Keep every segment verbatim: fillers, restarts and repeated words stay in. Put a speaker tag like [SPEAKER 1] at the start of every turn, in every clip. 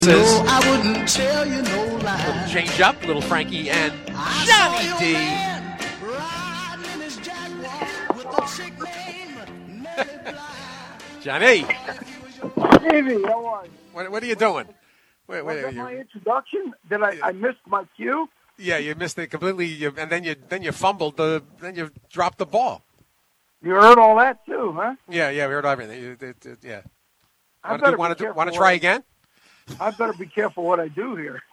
[SPEAKER 1] No, I wouldn't tell you no lie.
[SPEAKER 2] Little change up, little Frankie and Johnny D. Johnny.
[SPEAKER 3] Davey, how are you?
[SPEAKER 2] What, what are you doing? Wait, wait,
[SPEAKER 3] Was that my introduction? Did I, I missed my cue?
[SPEAKER 2] Yeah, you missed it completely, you, and then you then you fumbled the, then you dropped the ball.
[SPEAKER 3] You heard all that too, huh?
[SPEAKER 2] Yeah, yeah, we heard everything. You, it, it, yeah.
[SPEAKER 3] I
[SPEAKER 2] Want to, want to, want to try again?
[SPEAKER 3] I better be careful what I do here.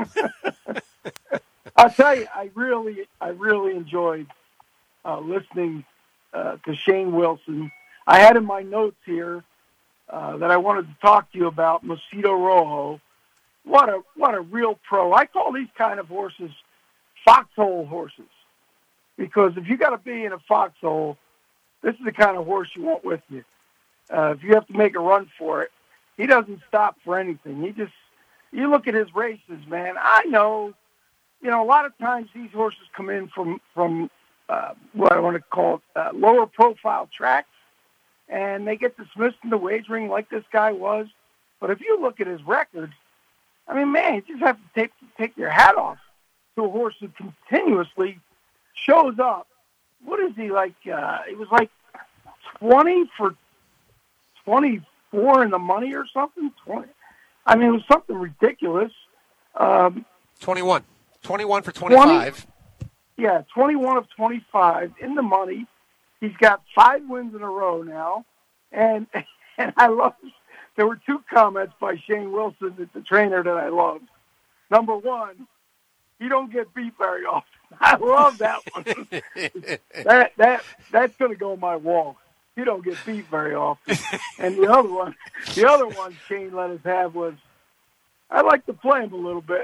[SPEAKER 3] I'll tell you, I really, I really enjoyed uh, listening uh, to Shane Wilson. I had in my notes here uh, that I wanted to talk to you about Macedo Rojo. What a what a real pro! I call these kind of horses foxhole horses because if you got to be in a foxhole, this is the kind of horse you want with you. Uh, if you have to make a run for it, he doesn't stop for anything. He just, you look at his races, man. I know, you know, a lot of times these horses come in from, from uh, what I want to call uh, lower profile tracks, and they get dismissed in the wagering like this guy was. But if you look at his record, I mean, man, you just have to take, take your hat off to a horse who continuously shows up. What is he like? Uh, it was like twenty for twenty-four in the money or something. twenty I mean, it was something ridiculous. Um,
[SPEAKER 2] twenty-one. twenty-one for twenty-five.
[SPEAKER 3] twenty, yeah, twenty-one of twenty-five in the money. He's got five wins in a row now. And and I love, there were two comments by Shane Wilson, the trainer, that I loved. Number one, you don't get beat very often. I love that one. that that That's going to go on my wall. You don't get beat very often. And the other one, the other one Shane let us have was, I like to play him a little bit.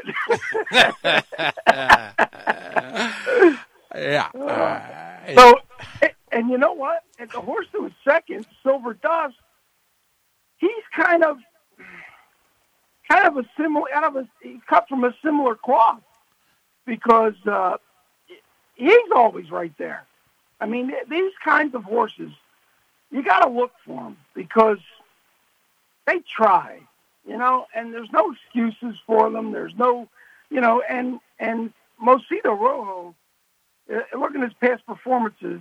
[SPEAKER 2] yeah.
[SPEAKER 3] Uh, so, and you know what? And the horse that was second, Silver Dust, he's kind of, kind of a similar, out of a, he's cut from a similar cloth because uh, he's always right there. I mean, these kinds of horses, you got to look for them because they try, you know, and there's no excuses for them. There's no, you know, and, and Macedo Rojo, uh, look at his past performances.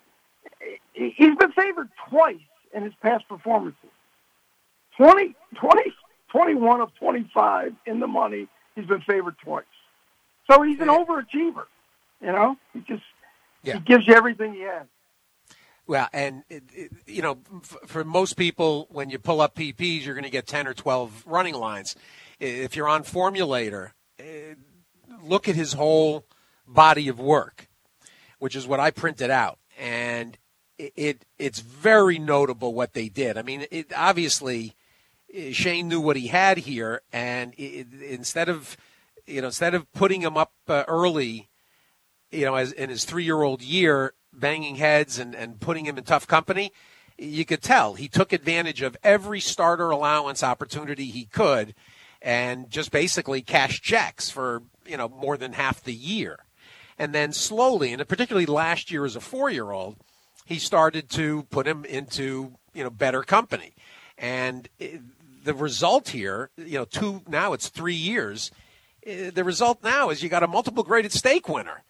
[SPEAKER 3] He's been favored twice in his past performances. twenty, twenty, twenty-one of twenty-five in the money. He's been favored twice. So he's an overachiever, you know, he just, yeah. He gives you everything he has.
[SPEAKER 2] Well, and, it, it, you know, f- for most people, when you pull up P Ps, you're going to get ten or twelve running lines. If you're on Formulator, uh, look at his whole body of work, which is what I printed out. And it, it it's very notable what they did. I mean, it, obviously, Shane knew what he had here, and it, instead of, you know, instead of putting him up uh, early, you know, as in his three-year-old year, banging heads and, and putting him in tough company, you could tell he took advantage of every starter allowance opportunity he could and just basically cashed checks for, you know, more than half the year. And then slowly, and particularly last year as a four-year-old, he started to put him into, you know, better company. And it, the result here, you know, two, now it's three years. The result now is you got a multiple graded stake winner.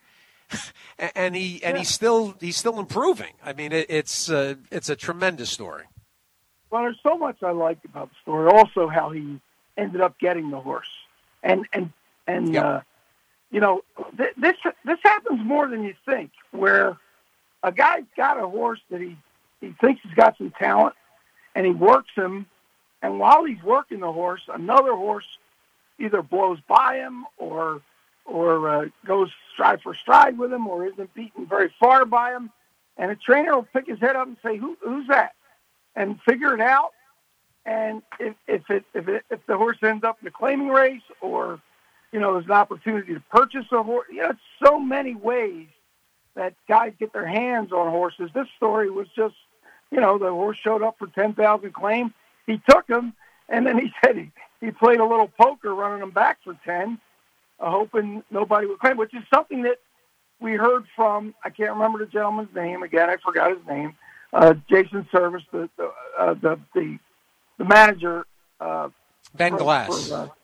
[SPEAKER 2] and he and yeah. he's still he's still improving. I mean, it, it's uh, it's a tremendous story.
[SPEAKER 3] Well, there's so much I like about the story. Also, how he ended up getting the horse, and and and yep. uh, you know, th- this this happens more than you think. Where a guy's got a horse that he he thinks he's got some talent, and he works him, and while he's working the horse, another horse either blows by him or. or uh, goes stride for stride with him or isn't beaten very far by him. And a trainer will pick his head up and say, Who, who's that? And figure it out. And if, if, it, if, it, if the horse ends up in a claiming race or, you know, there's an opportunity to purchase a horse, you know, it's so many ways that guys get their hands on horses. This story was just, you know, the horse showed up for ten thousand claim. He took him, and then he said he, he played a little poker running him back for ten. Uh, hoping nobody would claim, which is something that we heard from, I can't remember the gentleman's name. Again, I forgot his name. Uh, Jason Service, the the, uh, the the the manager. Uh,
[SPEAKER 2] Ben
[SPEAKER 3] for,
[SPEAKER 2] Glass.
[SPEAKER 3] For, uh,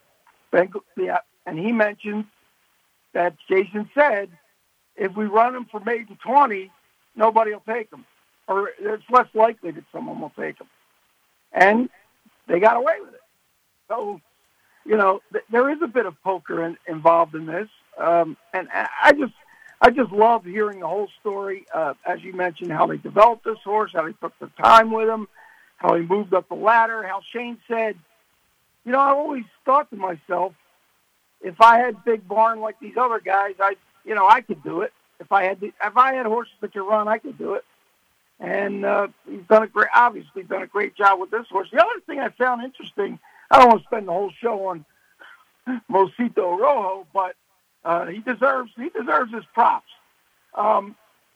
[SPEAKER 3] Ben, yeah, and he mentioned that Jason said, if we run him for maiden twenty, nobody will take him, or it's less likely that someone will take him. And they got away with it. So, you know, th- there is a bit of poker in, involved in this, um, and I just, I just love hearing the whole story. Uh, as you mentioned, how they developed this horse, how they took their time with him, how he moved up the ladder, how Shane said, you know, I always thought to myself, if I had big barn like these other guys, I, you know, I could do it. If I had, the, if I had horses that could run, I could do it. And uh, he's done a great, obviously done a great job with this horse. The other thing I found interesting, I don't want to spend the whole show on Mosito Rojo, but uh, he deserves, he deserves his props. Um,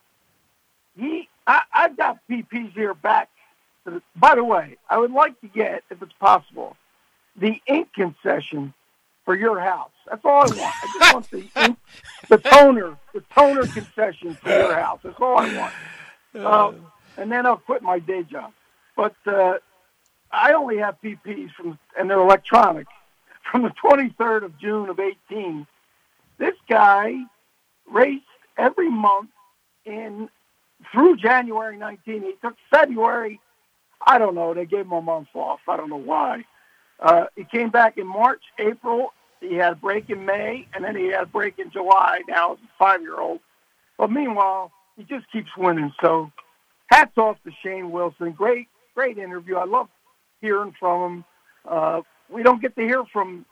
[SPEAKER 3] he, I, I've got P Ps here back. To the, by the way, I would like to get, if it's possible, the ink concession for your house. That's all I want. I just want the ink, the toner, the toner concession for your house. That's all I want. Uh, and then I'll quit my day job. But uh, I only have P Ps from, and they're electronic, from the twenty-third of June of eighteen. This guy raced every month in through January nineteenth. He took February. I don't know. They gave him a month off. I don't know why. Uh, he came back in March, April. He had a break in May, and then he had a break in July. Now he's a five-year-old. But meanwhile, he just keeps winning. So hats off to Shane Wilson. Great, great interview. I love hearing from him. Uh, we don't get to hear from.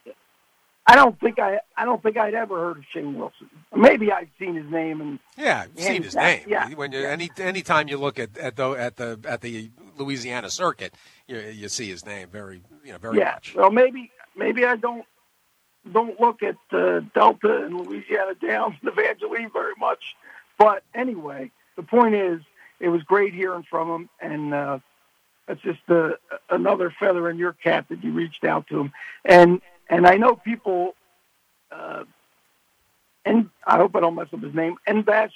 [SPEAKER 3] I don't think I. I don't think I'd ever heard of Shane Wilson. Maybe I've seen his name and
[SPEAKER 2] yeah, I've seen his name.
[SPEAKER 3] Yeah.
[SPEAKER 2] When you
[SPEAKER 3] yeah.
[SPEAKER 2] any anytime you look at at the at the at the Louisiana circuit, you you see his name very you know very
[SPEAKER 3] yeah.
[SPEAKER 2] much.
[SPEAKER 3] Well, maybe maybe I don't don't look at uh, Delta and Louisiana Downs and Evangeline very much. But anyway, the point is, it was great hearing from him, and uh, it's just uh, another feather in your cap that you reached out to him. And and I know people, uh, and I hope I don't mess up his name, Enbash.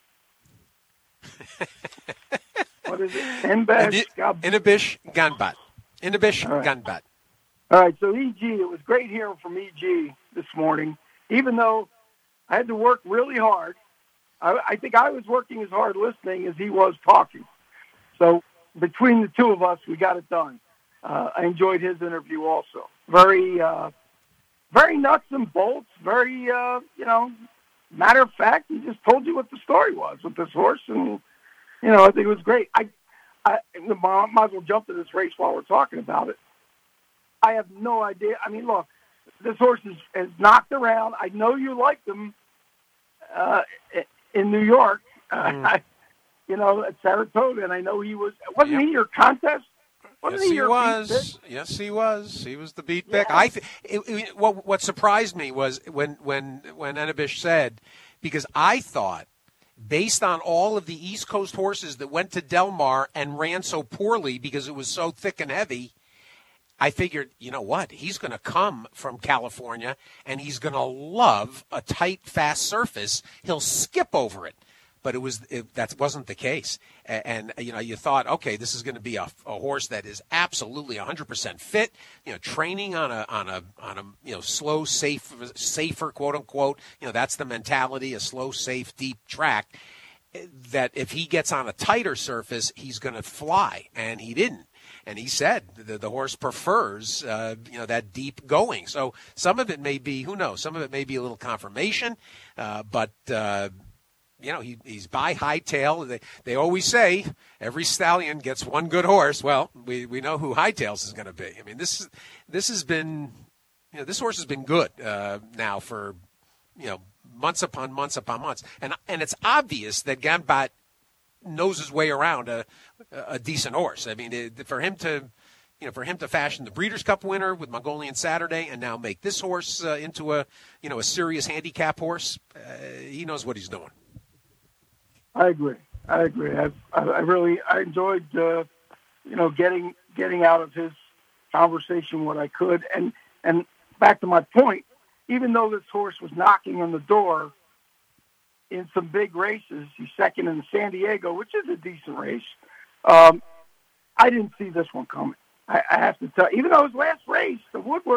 [SPEAKER 3] What is it? Enbash?
[SPEAKER 2] Inabish Ganbat. Inabish
[SPEAKER 3] right.
[SPEAKER 2] Ganbat.
[SPEAKER 3] All right, so E G, it was great hearing from E G this morning, even though I had to work really hard. I, I think I was working as hard listening as he was talking. So between the two of us, we got it done. Uh, I enjoyed his interview also. Very, uh, very nuts and bolts, very, uh, you know, matter of fact, he just told you what the story was with this horse. And, you know, I think it was great. I, I might as well jump to this race while we're talking about it. I have no idea. I mean, look, this horse is, is knocked around. I know you liked him uh, in New York, uh,
[SPEAKER 2] mm.
[SPEAKER 3] I, you know, at Saratoga, and I know he was. Wasn't
[SPEAKER 2] yep.
[SPEAKER 3] he your contest? Wasn't
[SPEAKER 2] yes,
[SPEAKER 3] he,
[SPEAKER 2] he
[SPEAKER 3] your
[SPEAKER 2] was. Yes, he was. He was the beat pick.
[SPEAKER 3] Yeah.
[SPEAKER 2] I th- it, it, what what surprised me was when when when Enebish said, because I thought, based on all of the East Coast horses that went to Del Mar and ran so poorly because it was so thick and heavy, I figured, you know what? He's going to come from California, and he's going to love a tight, fast surface. He'll skip over it. But it was it, that wasn't the case. And, and, you know, you thought, okay, this is going to be a, a horse that is absolutely one hundred percent fit, you know, training on a, on a, on a, you know, slow, safe, safer, quote unquote. You know, that's the mentality, a slow, safe, deep track, that if he gets on a tighter surface, he's going to fly. And he didn't. And he said the, the horse prefers, uh, you know, that deep going. So some of it may be, who knows, some of it may be a little confirmation. Uh, but, uh, you know, he, he's by Hightail. They, they always say every stallion gets one good horse. Well, we, we know who Hightails is going to be. I mean, this this has been, you know, this horse has been good uh, now for, you know, months upon months upon months. And, and it's obvious that Gambat knows his way around a, a decent horse. I mean, it, for him to, you know, for him to fashion the Breeders' Cup winner with Mongolian Saturday and now make this horse uh, into a, you know, a serious handicap horse, uh, he knows what he's doing.
[SPEAKER 3] I agree. I agree. I, I really, I enjoyed, uh, you know, getting getting out of his conversation what I could. And and back to my point, even though this horse was knocking on the door in some big races, he's second in San Diego, which is a decent race. Um, I didn't see this one coming. I, I have to tell you, even though his last race, the Woodward,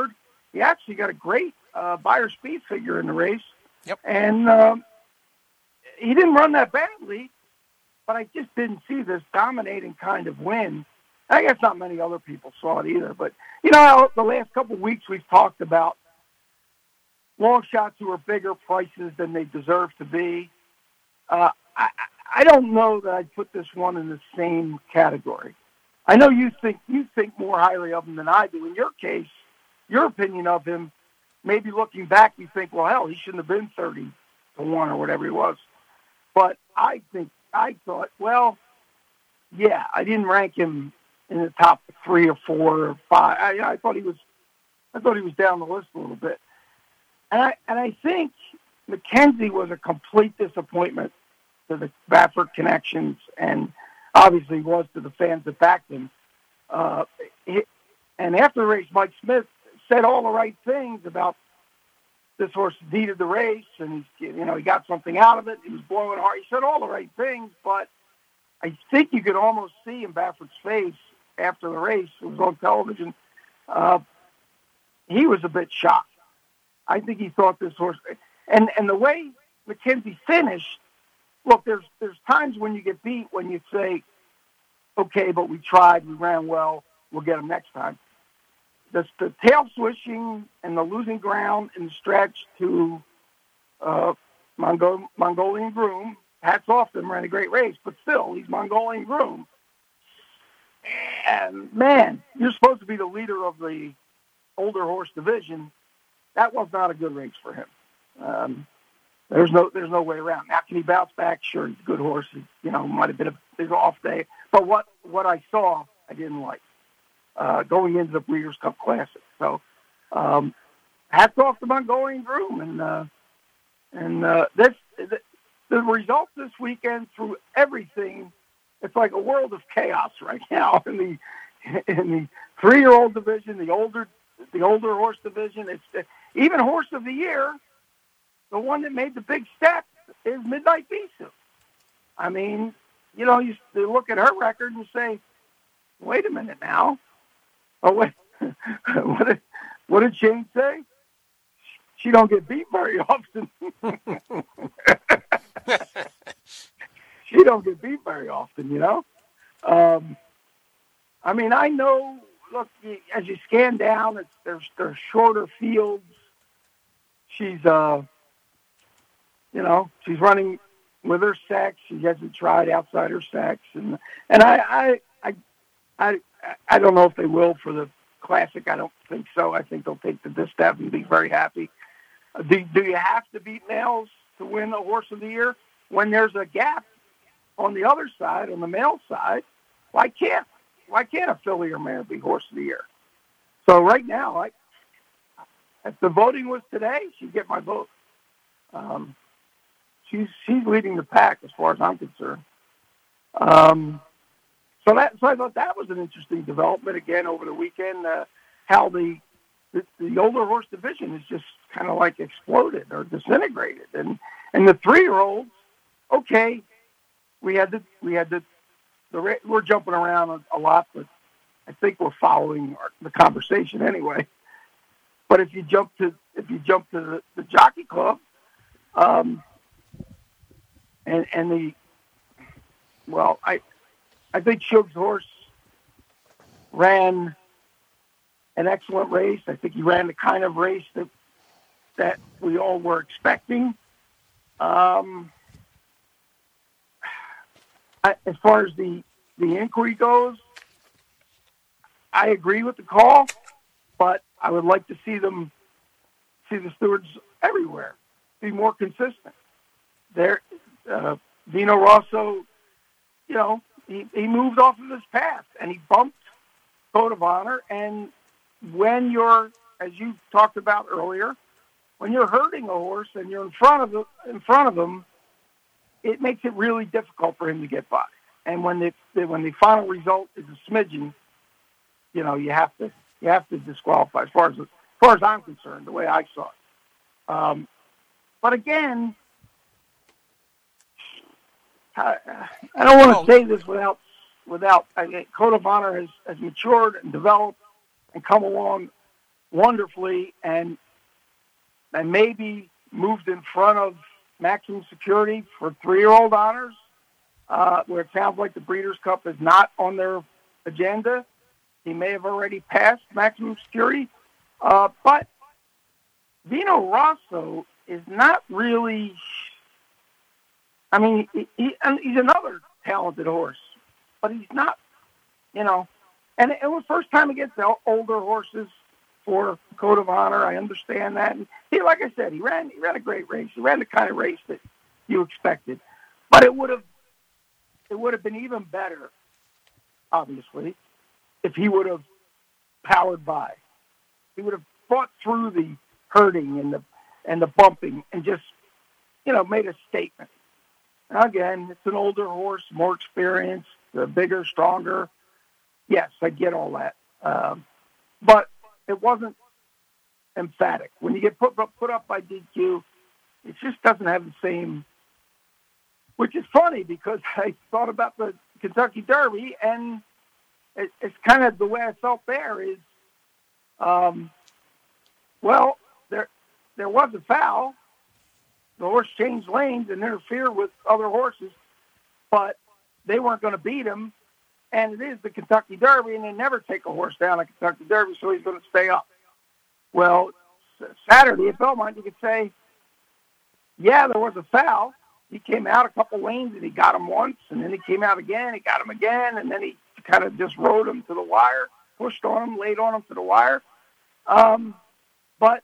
[SPEAKER 3] he actually got a great uh, buyer speed figure in the race.
[SPEAKER 2] Yep.
[SPEAKER 3] And um, he didn't run that badly, but I just didn't see this dominating kind of win. I guess not many other people saw it either. But, you know, the last couple of weeks we've talked about long shots who are bigger prices than they deserve to be. Uh, I, I don't know that I'd put this one in the same category. I know you think you think more highly of him than I do. In your case, your opinion of him, maybe looking back, you think, well, hell, he shouldn't have been thirty to one or whatever he was. But I think I thought, well, yeah, I didn't rank him in the top three or four or five. I, I thought he was, I thought he was down the list a little bit. And I and I think McKenzie was a complete disappointment to the Baffert connections, and obviously was to the fans that backed him. Uh, he, and after the race, Mike Smith said all the right things about this horse needed the race, and he's, you know, he got something out of it. He was blowing hard. He said all the right things, but I think you could almost see in Baffert's face after the race. It was on television. Uh, he was a bit shocked. I think he thought this horse, and and the way McKenzie finished. Look, there's there's times when you get beat when you say, okay, but we tried, we ran well, we'll get them next time. The, the tail swishing and the losing ground in the stretch to uh, Mongol, Mongolian Groom, hats off to him, ran a great race, but still, he's Mongolian Groom. And, man, you're supposed to be the leader of the older horse division. That was not a good race for him. Um, There's no, there's no way around. Now, can he bounce back? Sure, he's a good horse. He, you know, might have been a big off day. But what, what I saw, I didn't like uh, going into the Breeders' Cup Classic. So, um, hats off to Mongolian Groom, and uh, and uh, this the, the results this weekend through everything. It's like a world of chaos right now in the in the three-year-old division, the older the older horse division. It's even Horse of the Year. The one that made the big step is Midnight Bisou. I mean, you know, you look at her record and say, wait a minute now. Oh, wait. what, did, what did Shane say? She don't get beat very often. She don't get beat very often, you know? Um, I mean, I know, look, as you scan down, it's, there's, there's shorter fields. She's, uh, You know, she's running with her sex. She hasn't tried outside her sex, and and I I I I, I don't know if they will for the Classic. I don't think so. I think they'll take the distaff and be very happy. Uh, do do you have to beat males to win a Horse of the Year? When there's a gap on the other side, on the male side, why can't why can't a filly or mare be Horse of the Year? So right now, I if the voting was today, she'd get my vote. Um, She's she's leading the pack as far as I'm concerned. Um, so that so I thought that was an interesting development again over the weekend. Uh, how the, the the older horse division is just kind of like exploded or disintegrated, and and the three year olds. Okay, we had the we had the the we're jumping around a, a lot, but I think we're following our, the conversation anyway. But if you jump to if you jump to the, the Jockey Club. Um, And, and the, well, I I think Shug's horse ran an excellent race. I think he ran the kind of race that that we all were expecting. Um, I, as far as the, the inquiry goes, I agree with the call, but I would like to see them, see the stewards everywhere, be more consistent. There. Uh, Vino Rosso, you know, he, he moved off of his path and he bumped Code of Honor. And when you're, as you talked about earlier, when you're herding a horse and you're in front of the, in front of him, it makes it really difficult for him to get by. And when the, the when the final result is a smidgen, you know, you have to you have to disqualify. As far as as far as I'm concerned, the way I saw it. Um, but again. I, I don't want to say this without, without I, Code of Honor has, has matured and developed and come along wonderfully and and maybe moved in front of maximum security for three-year-old honors, uh, where it sounds like the Breeders' Cup is not on their agenda. He may have already passed maximum security. Uh, but Vino Rosso is not really, I mean, he, he, he's another talented horse, but he's not, you know, and it was first time against the older horses for Code of Honor. I understand that. And he, like I said, he ran, he ran a great race. He ran the kind of race that you expected, but it would have, it would have been even better, obviously, if he would have powered by. He would have fought through the hurting and the and the bumping and just, you know, made a statement. Now, again, it's an older horse, more experienced, uh, bigger, stronger. Yes, I get all that. Um, but it wasn't emphatic. When you get put, put up by D Q, it just doesn't have the same, which is funny because I thought about the Kentucky Derby, and it, it's kind of the way I felt there is, um, well, there there was a foul. The horse changed lanes and interfered with other horses, but they weren't going to beat him. And it is the Kentucky Derby, and they never take a horse down at Kentucky Derby, so he's going to stay up. Well, Saturday at Belmont, you could say, yeah, there was a foul. He came out a couple lanes, and he got him once, and then he came out again, he got him again, and then he kind of just rode him to the wire, pushed on him, laid on him to the wire. Um, but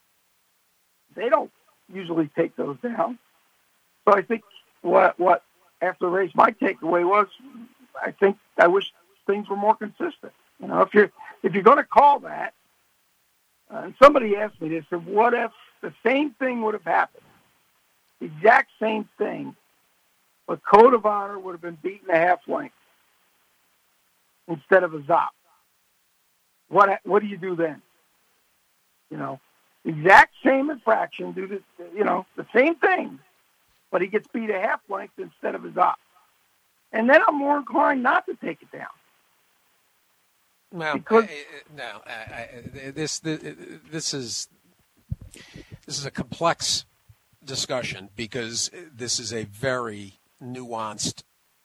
[SPEAKER 3] they don't usually take those down. So I think what what after the race my takeaway was, I think I wish things were more consistent. You know, if you're if you're going to call that, uh, and somebody asked me this, if what if the same thing would have happened, the exact same thing, but Code of Honor would have been beaten a half length instead of a zop. What what do you do then? You know, exact same infraction, do the you know the same thing, but he gets beat a half length instead of a zop. And then I'm more inclined not to take it down.
[SPEAKER 2] Well,
[SPEAKER 3] because,
[SPEAKER 2] I, no, I, I, this, this this is this is a complex discussion because this is a very nuanced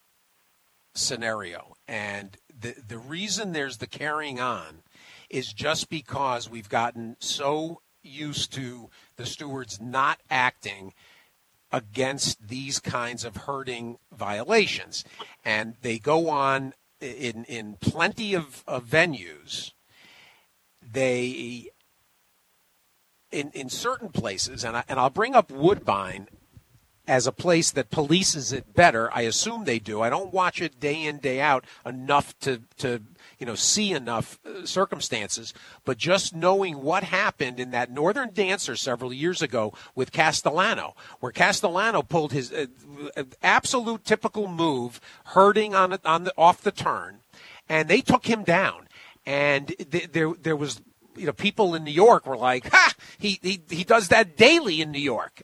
[SPEAKER 2] scenario, and the the reason there's the carrying on is just because we've gotten so used to the stewards not acting against these kinds of herding violations. And they go on in in plenty of, of venues. They, in in certain places, and, I, and I'll bring up Woodbine as a place that polices it better. I assume they do. I don't watch it day in, day out enough to, to you know, see enough uh, circumstances. But just knowing what happened in that Northern Dancer several years ago with Castellano, where Castellano pulled his uh, absolute typical move, herding on, on the, off the turn, and they took him down. And th- there there was, you know, people in New York were like, ha, he, he, he does that daily in New York.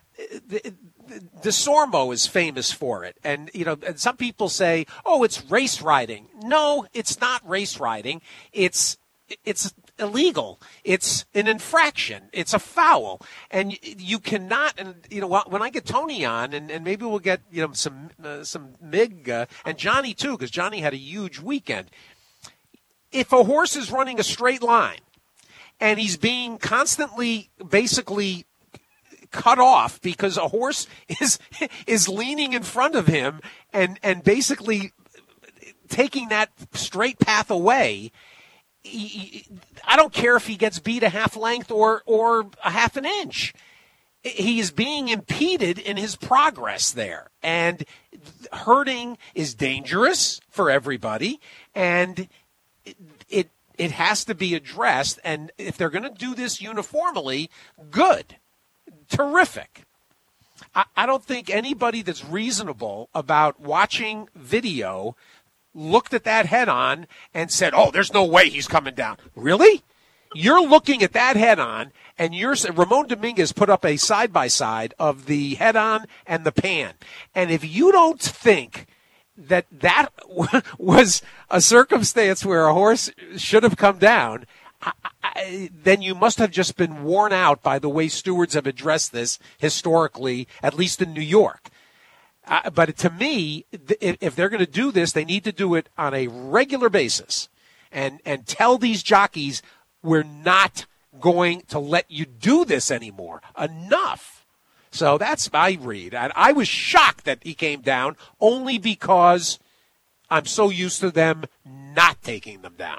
[SPEAKER 2] DeSormo is famous for it. And, you know, and some people say, oh, it's race riding. No, it's not race riding. It's, it's illegal. It's an infraction. It's a foul. And you cannot, and, you know, when I get Tony on, and, and maybe we'll get, you know, some, uh, some Mig, uh, and Johnny too, because Johnny had a huge weekend. If a horse is running a straight line and he's being constantly basically cut off because a horse is is leaning in front of him and, and basically taking that straight path away, he, he, I don't care if he gets beat a half length or, or a half an inch. He is being impeded in his progress there. And herding is dangerous for everybody, and it, it, it has to be addressed. And if they're going to do this uniformly, good. Terrific. I, I don't think anybody that's reasonable about watching video looked at that head on and said, oh, there's no way he's coming down. Really? You're looking at that head on, and you're Ramon Dominguez put up a side by side of the head on and the pan. And if you don't think that that was a circumstance where a horse should have come down, I, I, then you must have just been worn out by the way stewards have addressed this historically, at least in New York. Uh, but to me, th- if they're going to do this, they need to do it on a regular basis and, and tell these jockeys, we're not going to let you do this anymore. Enough. So that's my read. And I was shocked that he came down only because I'm so used to them not taking them down.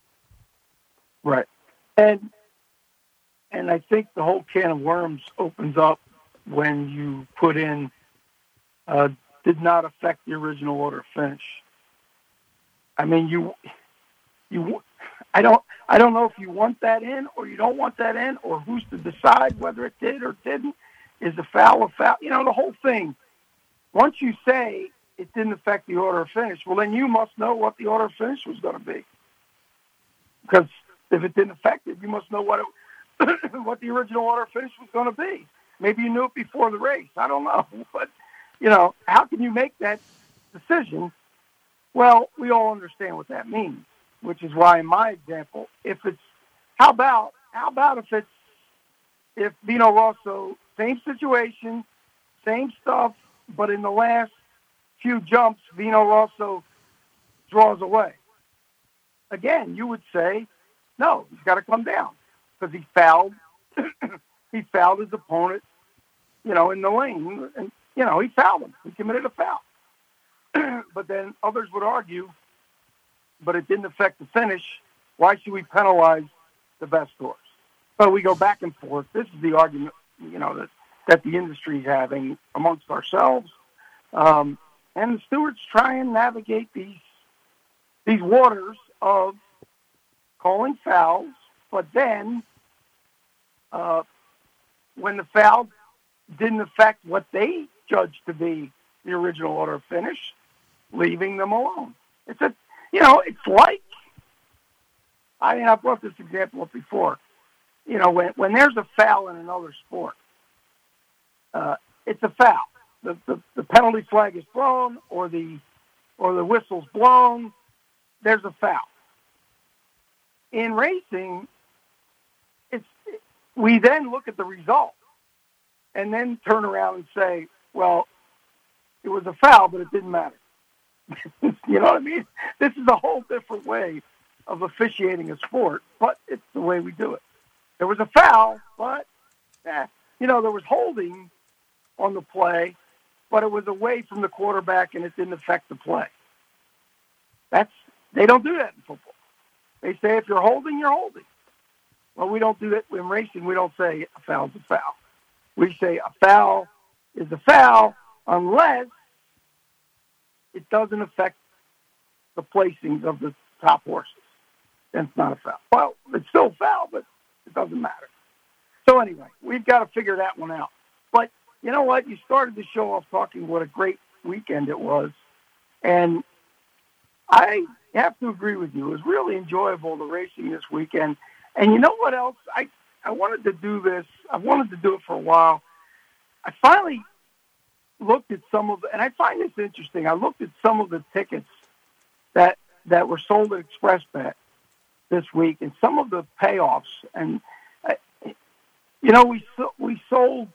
[SPEAKER 3] Right. And and I think the whole can of worms opens up when you put in uh, did not affect the original order of finish. I mean, you you I don't I don't know if you want that in or you don't want that in, or who's to decide whether it did or didn't. Is the foul a foul? You know, the whole thing. Once you say it didn't affect the order of finish, well, then you must know what the order of finish was going to be. Because if it didn't affect it, you must know what it, what the original order of finish was going to be. Maybe you knew it before the race. I don't know. But, you know, how can you make that decision? Well, we all understand what that means, which is why in my example, if it's, how about, how about if it's, if Vino Rosso, same situation, same stuff, but in the last few jumps, Vino Rosso draws away. Again, you would say, no, he's got to come down because he fouled. he fouled his opponent, you know, in the lane, and you know he fouled him. He committed a foul. But then others would argue, but it didn't affect the finish. Why should we penalize the best horse? So we go back and forth. This is the argument, you know, that that the industry is having amongst ourselves. Um, And the stewards try and navigate these these waters of calling fouls, but then uh, when the foul didn't affect what they judged to be the original order of finish, leaving them alone. It's a, you know, it's like, I mean, I brought this example up before. You know, when when there's a foul in another sport, uh, it's a foul. The, the the penalty flag is thrown or the or the whistle's blown, there's a foul. In racing, it's we then look at the result and then turn around and say, well, it was a foul, but it didn't matter. You know what I mean? This is a whole different way of officiating a sport, but it's the way we do it. There was a foul, but, eh, you know, there was holding on the play, but it was away from the quarterback and it didn't affect the play. That's they don't do that in football. They say if you're holding, you're holding. Well, we don't do that in racing. We don't say a foul's a foul. We say a foul is a foul unless it doesn't affect the placings of the top horses. Then it's not a foul. Well, it's still a foul, but it doesn't matter. So anyway, we've got to figure that one out. But you know what? You started the show off talking what a great weekend it was. And I have to agree with you. It was really enjoyable, the racing this weekend. And you know what else? I, I wanted to do this. I wanted to do it for a while. I finally looked at some of, and I find this interesting. I looked at some of the tickets that that were sold at ExpressBet this week and some of the payoffs. And, uh, you know, we we sold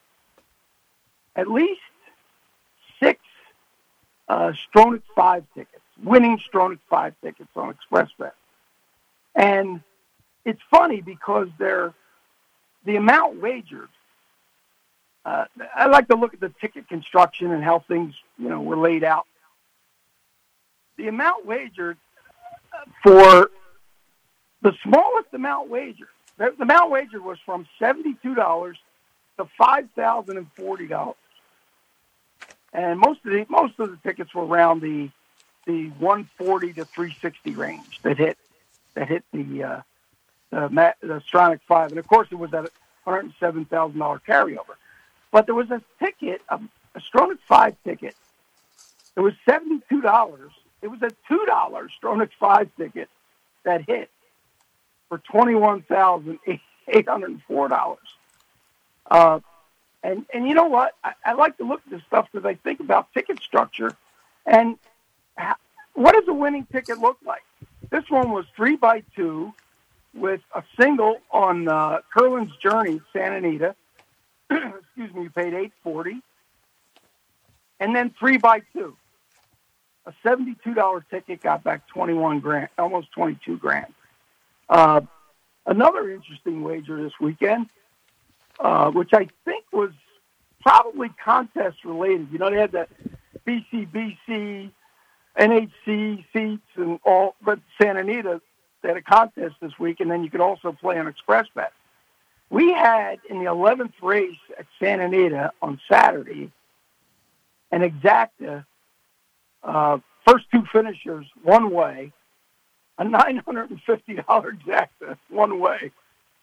[SPEAKER 3] at least six uh, Stronach five tickets, winning Stronach five tickets on ExpressBet. And it's funny because they're the amount wagered. Uh, I like to look at the ticket construction and how things, you know, were laid out. The amount wagered for the smallest amount wagered, the, the amount wagered was from seventy-two dollars to five thousand forty dollars. And most of the most of the tickets were around the the one forty to three sixty range that hit that hit the uh, the, the Stronach five, and of course it was at a one hundred seven thousand dollars carryover. But there was a ticket, a, a Stronach five ticket. It was seventy-two dollars. It was a two dollars Stronach five ticket that hit for twenty-one thousand eight hundred four dollars. Uh, and and you know what? I, I like to look at this stuff because I think about ticket structure and how, what does a winning ticket look like? This one was three by two, with a single on uh, Curlin's Journey, Santa Anita. Excuse me, you paid eight forty, and then three by two. A seventy-two dollar ticket got back twenty-one grand, almost twenty-two grand. Uh, another interesting wager this weekend, uh, which I think was probably contest related. You know, they had the B C B C, N H C seats and all, but Santa Anita, they had a contest this week, and then you could also play on Express Bet. We had in the eleventh race at Santa Anita on Saturday an exacta, uh, first two finishers one way, a nine hundred fifty dollars exacta one way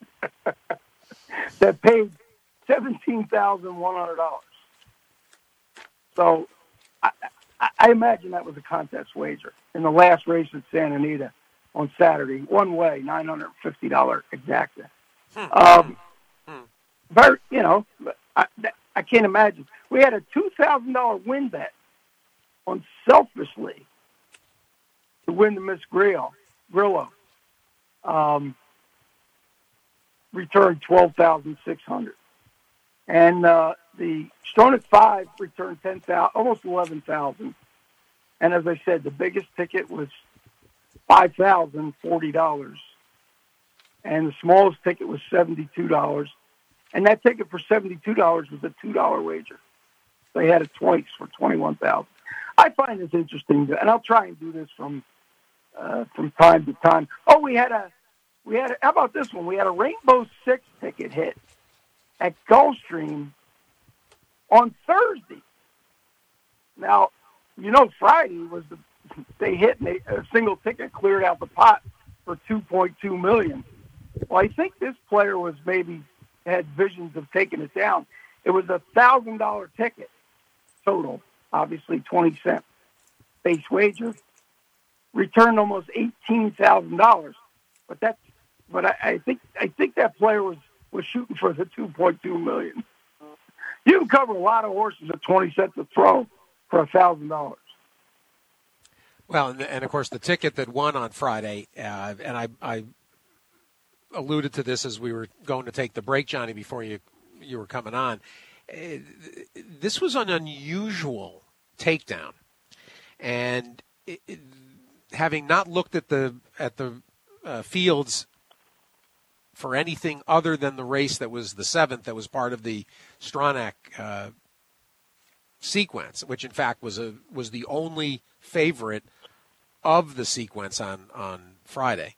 [SPEAKER 3] that paid seventeen thousand one hundred dollars. So I, I, I imagine that was a contest wager in the last race at Santa Anita on Saturday, one way, nine hundred fifty dollars exacta. Um, very, you know, I, I can't imagine. We had a two thousand dollars win bet on Selfishly to win the Miss Grillo. Grillo. Um, returned twelve thousand six hundred dollars. And uh, the Stronach five returned ten thousand, almost eleven thousand. And as I said, the biggest ticket was five thousand forty dollars. And the smallest ticket was seventy-two dollars. And that ticket for seventy-two dollars was a two dollar wager. They had it twice for twenty-one thousand dollars. I find this interesting, and I'll try and do this from uh, from time to time. Oh, we had a, we had a, how about this one? We had a Rainbow Six ticket hit at Gulfstream on Thursday. Now, you know, Friday was the, they hit and they, a single ticket cleared out the pot for two point two million dollars. Well, I think this player was maybe had visions of taking it down. It was a one thousand dollars ticket total, obviously twenty cent base wager, returned almost eighteen thousand dollars. But that's, but I, I think I think that player was, was shooting for the two point two million dollars. You can cover a lot of horses at twenty cents a throw for one thousand dollars.
[SPEAKER 2] Well, and, and of course the ticket that won on Friday, uh, and I, I alluded to this as we were going to take the break, Johnny, before you you were coming on. Uh, this was an unusual takedown, and it, it, having not looked at the at the uh, fields for anything other than the race that was the seventh, that was part of the Stronach uh, sequence, which in fact was a was the only favorite of the sequence on on Friday.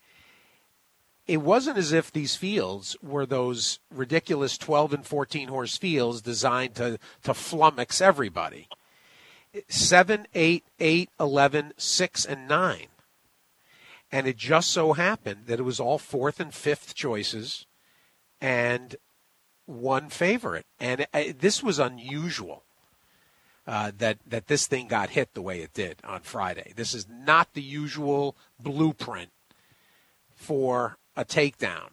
[SPEAKER 2] It wasn't as if these fields were those ridiculous twelve and fourteen horse fields designed to, to flummox everybody. seven, eight, eight, eleven, six, and nine. And it just so happened that it was all fourth and fifth choices and one favorite. And it, this was unusual uh, that, that this thing got hit the way it did on Friday. This is not the usual blueprint for a takedown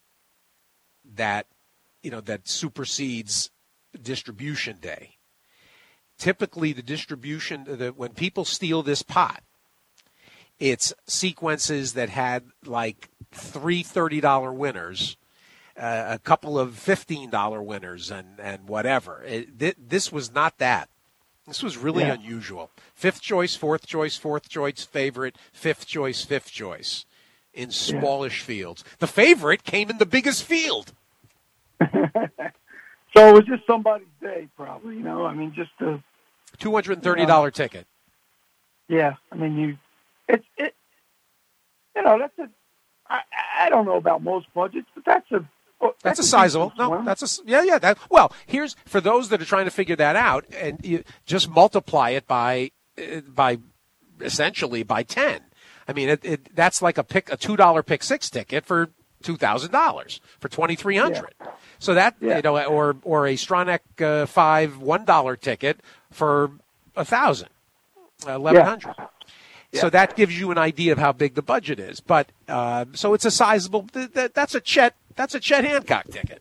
[SPEAKER 2] that, you know, that supersedes distribution day. Typically, the distribution, the, when people steal this pot, it's sequences that had like three thirty dollar winners, uh, a couple of fifteen dollar winners, and, and whatever. It, th- this was not that. This was really yeah. unusual. Fifth choice, fourth choice, fourth choice, favorite, fifth choice, fifth choice. In smallish yeah. fields. The favorite came in the biggest field.
[SPEAKER 3] So it was just somebody's day, probably, you know. I mean, just a
[SPEAKER 2] two hundred thirty dollars you know, ticket.
[SPEAKER 3] Yeah, I mean, you, it's, it, you know, that's a, I, I don't know about most budgets, but that's a,
[SPEAKER 2] that's, that's a sizable, no, one. that's a, yeah, yeah. That, well, here's, for those that are trying to figure that out, and you just multiply it by, uh, by, essentially by ten. I mean, it, it, that's like a pick a two dollar pick six ticket for two thousand dollars for twenty three hundred. Yeah. So that yeah. you know, or or a Stronach uh, five one dollar ticket for a thousand, eleven hundred. Yeah. Yeah. So that gives you an idea of how big the budget is. But uh, so it's a sizable. That, that's a Chet. That's a Chet Hancock ticket.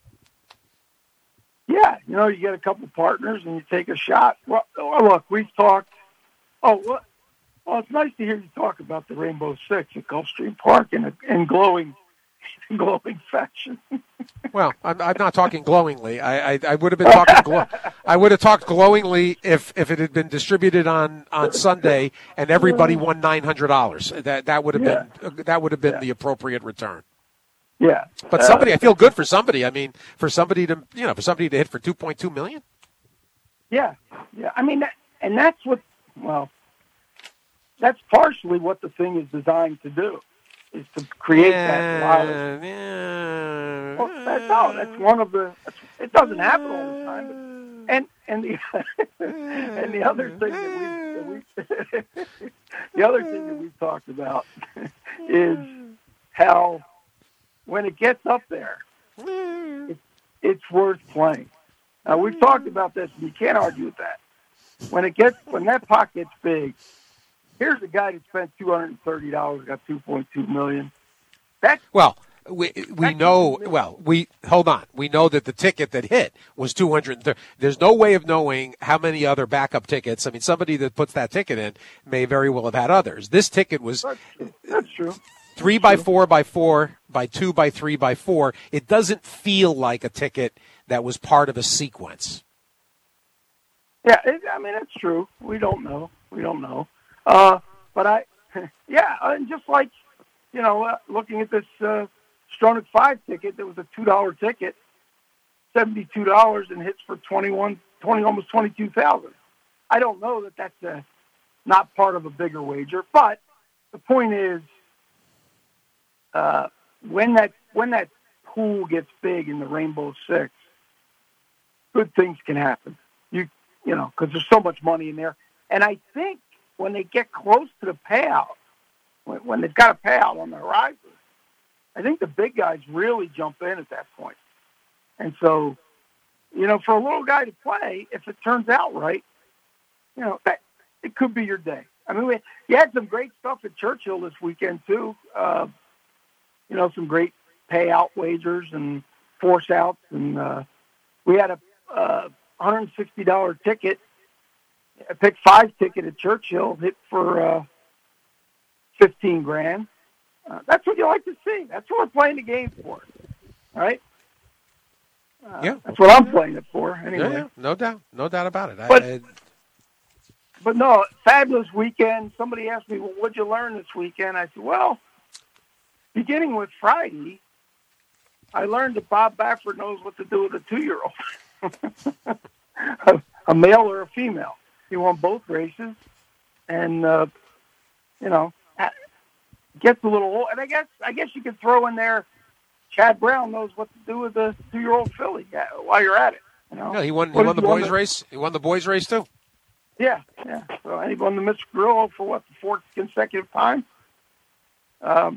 [SPEAKER 3] Yeah, you know, you get a couple partners and you take a shot. Well, look, we've talked. Oh, what? Well, it's nice to hear you talk about the Rainbow Six at Gulfstream Park and, and glowing glowing fashion.
[SPEAKER 2] Well, I'm, I'm not talking glowingly. I, I, I would have been talking. Glo- I would have talked glowingly if, if it had been distributed on, on Sunday and everybody won nine hundred dollars. That that would have
[SPEAKER 3] Yeah.
[SPEAKER 2] been that would have been
[SPEAKER 3] Yeah.
[SPEAKER 2] the appropriate return.
[SPEAKER 3] Yeah,
[SPEAKER 2] But somebody, I feel good for somebody. I mean, for somebody to you know for somebody to hit for two point two million.
[SPEAKER 3] Yeah, yeah. I mean, that, and that's what. Well, that's partially what the thing is designed to do, is to create that wild.
[SPEAKER 2] Yeah.
[SPEAKER 3] Well, that's all. That's one of the. It doesn't happen all the time. But, and and the and the other thing that we, that we the other thing that we've talked about is how when it gets up there, it, it's worth playing. Now we've talked about this, and you can't argue with that. When it gets when that pot gets big, here's a guy that spent two hundred and thirty dollars, got two point two million. That's
[SPEAKER 2] Well, we we know. Well, we hold on. We know that the ticket that hit was two hundred thirty. There's no way of knowing how many other backup tickets. I mean, somebody that puts that ticket in may very well have had others. This ticket was
[SPEAKER 3] that's true. That's true.
[SPEAKER 2] three by four by four by two by three by four. It doesn't feel like a ticket that was part of a sequence.
[SPEAKER 3] Yeah, it, I mean that's true. We don't know. We don't know. Uh, but I, yeah, and just like you know, uh, looking at this uh, Stronach five ticket, that was a two dollar ticket, seventy two dollars, and hits for twenty one, twenty almost twenty two thousand. I don't know that that's a, not part of a bigger wager, but the point is, uh, when that when that pool gets big in the Rainbow Six, good things can happen. You you know, because there's so much money in there. And I think when they get close to the payout, when, when they've got a payout on the horizon, I think the big guys really jump in at that point. And so, you know, for a little guy to play, if it turns out right, you know, that it could be your day. I mean, we, you had some great stuff at Churchill this weekend, too. Uh, you know, some great payout wagers and force outs. And uh, we had a uh, one hundred sixty dollars ticket, a pick five ticket at Churchill, hit for uh, fifteen grand. Uh, that's what you like to see. That's what we're playing the game for, right? Uh,
[SPEAKER 2] Yeah,
[SPEAKER 3] that's what I'm playing it for. Anyway,
[SPEAKER 2] Yeah, yeah, no doubt, no doubt about it.
[SPEAKER 3] But-
[SPEAKER 2] I, I,
[SPEAKER 3] But no, fabulous weekend. Somebody asked me, well, what'd you learn this weekend? I said, well, beginning with Friday, I learned that Bob Baffert knows what to do with a two-year-old, a, a male or a female. He won both races, and uh, you know, gets a little old. And I guess I guess you could throw in there, Chad Brown knows what to do with a two-year-old filly while you're at it. You know,
[SPEAKER 2] no, he won. He
[SPEAKER 3] What
[SPEAKER 2] won
[SPEAKER 3] if
[SPEAKER 2] the
[SPEAKER 3] you won
[SPEAKER 2] boys'
[SPEAKER 3] the-
[SPEAKER 2] race. He won the boys' race too.
[SPEAKER 3] Yeah, yeah. So, and he won the Mister Grillo for what, the fourth consecutive time. Um.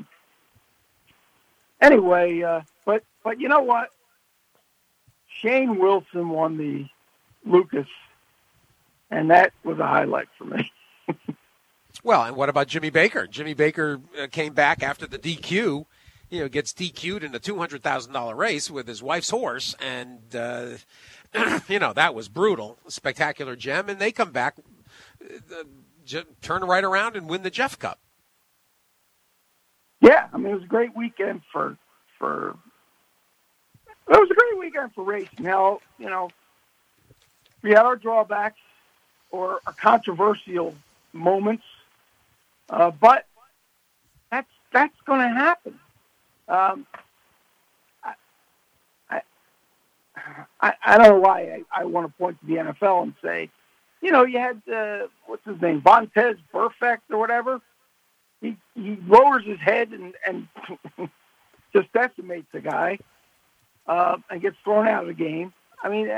[SPEAKER 3] Anyway, uh, but but you know what? Shane Wilson won the Lucas, and that was a highlight for me.
[SPEAKER 2] Well, and what about Jimmy Baker? Jimmy Baker uh, came back after the D Q. You know, gets D Q'd in a two hundred thousand dollar race with his wife's horse, and uh, you know that was brutal, spectacular gem. And they come back, uh, j- turn right around, and win the Jeff Cup.
[SPEAKER 3] Yeah, I mean it was a great weekend for for. It was a great weekend for racing. Now you know we had our drawbacks or our controversial moments, uh, but that's that's going to happen. Um, I, I, I, I don't know why I, I want to point to the N F L and say, you know, you had, uh, what's his name, Vontez Burfict or whatever. He he lowers his head and, and just decimates the guy uh, and gets thrown out of the game. I mean,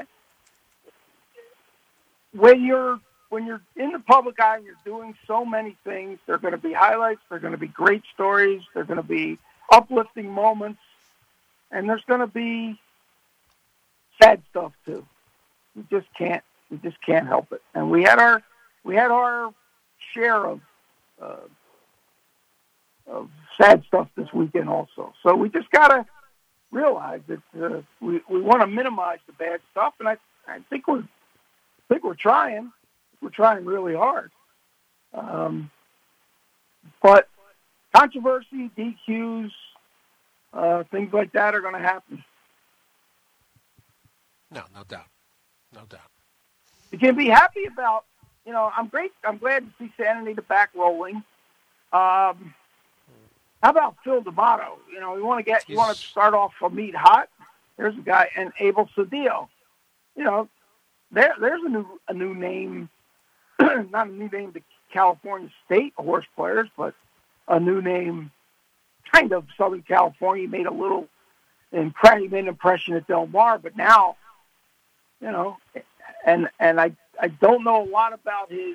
[SPEAKER 3] when you're when you're in the public eye and you're doing so many things, there are going to be highlights, there are going to be great stories, there are going to be uplifting moments, and there's going to be sad stuff too. You just can't, you just can't help it. And we had our, we had our share of, uh, of sad stuff this weekend also. So we just got to realize that uh, we we want to minimize the bad stuff, and I I think we're I think we're trying. We're trying really hard. Um, but controversy, D Qs, uh, things like that are going to happen.
[SPEAKER 2] No, no doubt. No doubt.
[SPEAKER 3] You can be happy about, you know, I'm great. I'm glad to see Santa Anita back rolling. Um, how about Phil D'Amato? You know, you want to get, you want to start off a meet hot. There's a guy, and Abel Cedillo. You know, there there's a new a new name, not a new name to California State horse players, but a new name, kind of Southern California. He made a little impression, made an impression at Del Mar, but now, you know, and and I I don't know a lot about his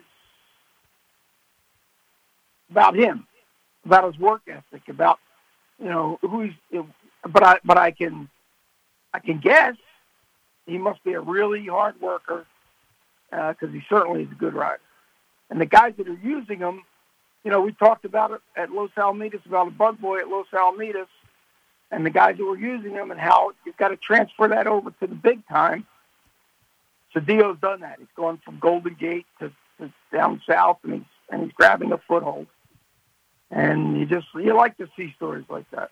[SPEAKER 3] about him, about his work ethic, about you know who he's. But I but I can I can guess he must be a really hard worker because uh, he certainly is a good rider. And the guys that are using him, you know, we talked about it at Los Alamitos about a bug boy at Los Alamitos, and the guys who were using him and how you've got to transfer that over to the big time. Cedillo's done that. He's gone from Golden Gate to, to down south, and he's and he's grabbing a foothold. And you just you like to see stories like that.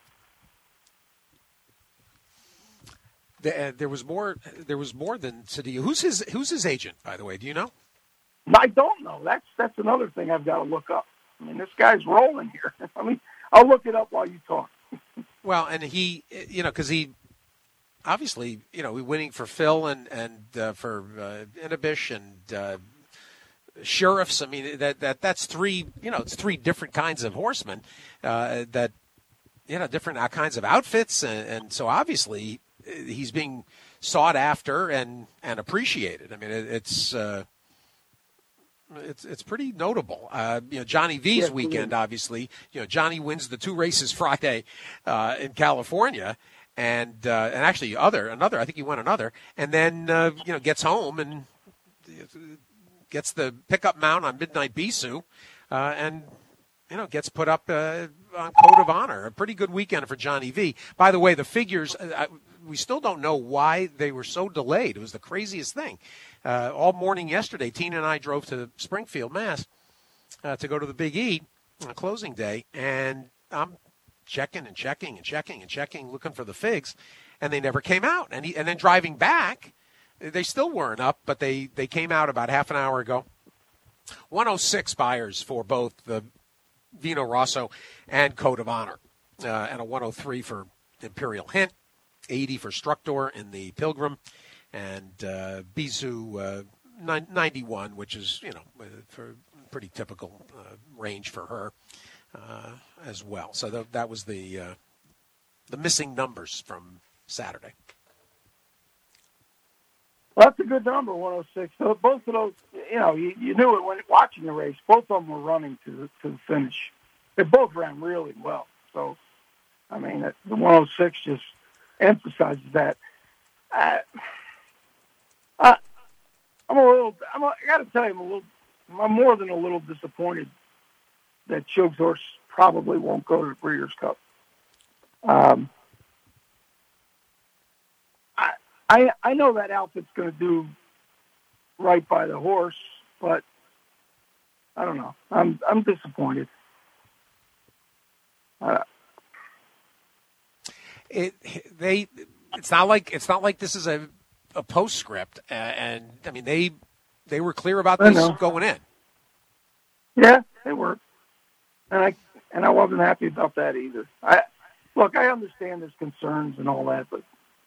[SPEAKER 2] The, uh, there was more. There was more than Cedillo. Who's his Who's his agent, by the way? Do you know?
[SPEAKER 3] I don't know. That's that's another thing I've got to look up. I mean, this guy's rolling here. I mean, I'll look it up while you talk.
[SPEAKER 2] Well, and he, you know, because he obviously, you know, winning for Phil and and uh, for uh, Inabish and uh, Sheriffs. I mean, that that that's three. You know, it's three different kinds of horsemen uh, that, you know, different kinds of outfits, and, and so obviously he's being sought after and, and appreciated. I mean, it, it's uh, it's it's pretty notable. Uh, you know, Johnny V's yeah, weekend, yeah. obviously. You know, Johnny wins the two races Friday uh, in California, and uh, and actually other another. I think he won another, and then uh, you know gets home and gets the pickup mount on Midnight Bisou, uh, and you know gets put up uh, on Code of Honor. A pretty good weekend for Johnny V. By the way, the figures. Uh, we still don't know why they were so delayed. It was the craziest thing. Uh, all morning yesterday, Tina and I drove to Springfield, Mass, uh, to go to the Big E on closing day, and I'm checking and checking and checking and checking, looking for the figs, and they never came out. And he, and then driving back, they still weren't up, but they, they came out about half an hour ago. one oh six buyers for both the Vino Rosso and Code of Honor, uh, and a one oh three for Imperial Hint, eighty for Structor in the Pilgrim, and uh, Bisou uh, ninety-one, which is, you know, for pretty typical uh, range for her uh, as well. So th- that was the uh, the missing numbers from Saturday.
[SPEAKER 3] Well, that's a good number, one oh six. So both of those, you know, you, you knew it when watching the race. Both of them were running to the, to the finish. They both ran really well. So, I mean, the one oh six just emphasizes that. Uh, uh, I'm a little. I'm a, I got to tell you, I'm a little. I'm more than a little disappointed that Shug's horse probably won't go to the Breeders' Cup. Um, I I I know that outfit's going to do right by the horse, but I don't know. I'm I'm disappointed. Uh,
[SPEAKER 2] It they it's not like it's not like this is a, a postscript, uh, and I mean they they were clear about this going in.
[SPEAKER 3] Yeah, they were, and I and I wasn't happy about that either. I look, I understand there's concerns and all that, but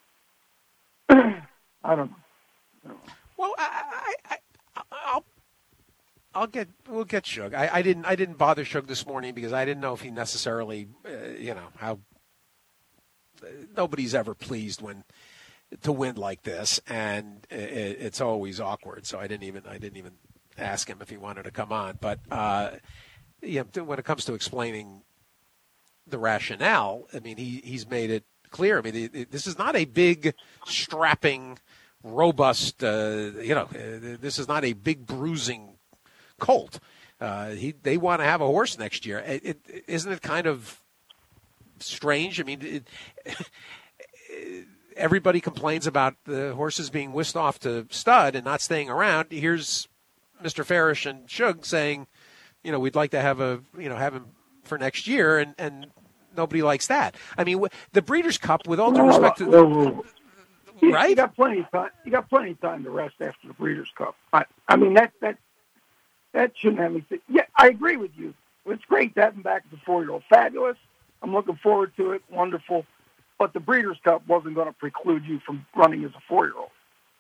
[SPEAKER 3] I don't know. I don't know.
[SPEAKER 2] Well, I, I, I I'll I'll get we'll get Shug. I, I didn't I didn't bother Shug this morning because I didn't know if he necessarily uh, you know how. Nobody's ever pleased when to win like this, and it, it's always awkward. So I didn't even I didn't even ask him if he wanted to come on. But uh, yeah, when it comes to explaining the rationale, I mean, he he's made it clear. I mean, it, it, this is not a big, strapping, robust. Uh, you know, uh, this is not a big bruising colt. Uh, he they want to have a horse next year. It, it, isn't it kind of strange? I mean, it, everybody complains about the horses being whisked off to stud and not staying around. Here's Mister Farish and Shug saying, you know, we'd like to have a, you know, have him for next year, and, and nobody likes that. I mean, the Breeders' Cup, with all due
[SPEAKER 3] No,
[SPEAKER 2] respect to
[SPEAKER 3] no, no, no. You,
[SPEAKER 2] right,
[SPEAKER 3] you got plenty of time. You got plenty of time to rest after the Breeders' Cup. I, I mean, that that that shouldn't have anything. Yeah, I agree with you. It's great to have him back as a four-year-old. Fabulous. I'm looking forward to it. Wonderful. But the Breeders' Cup wasn't going to preclude you from running as a four-year-old.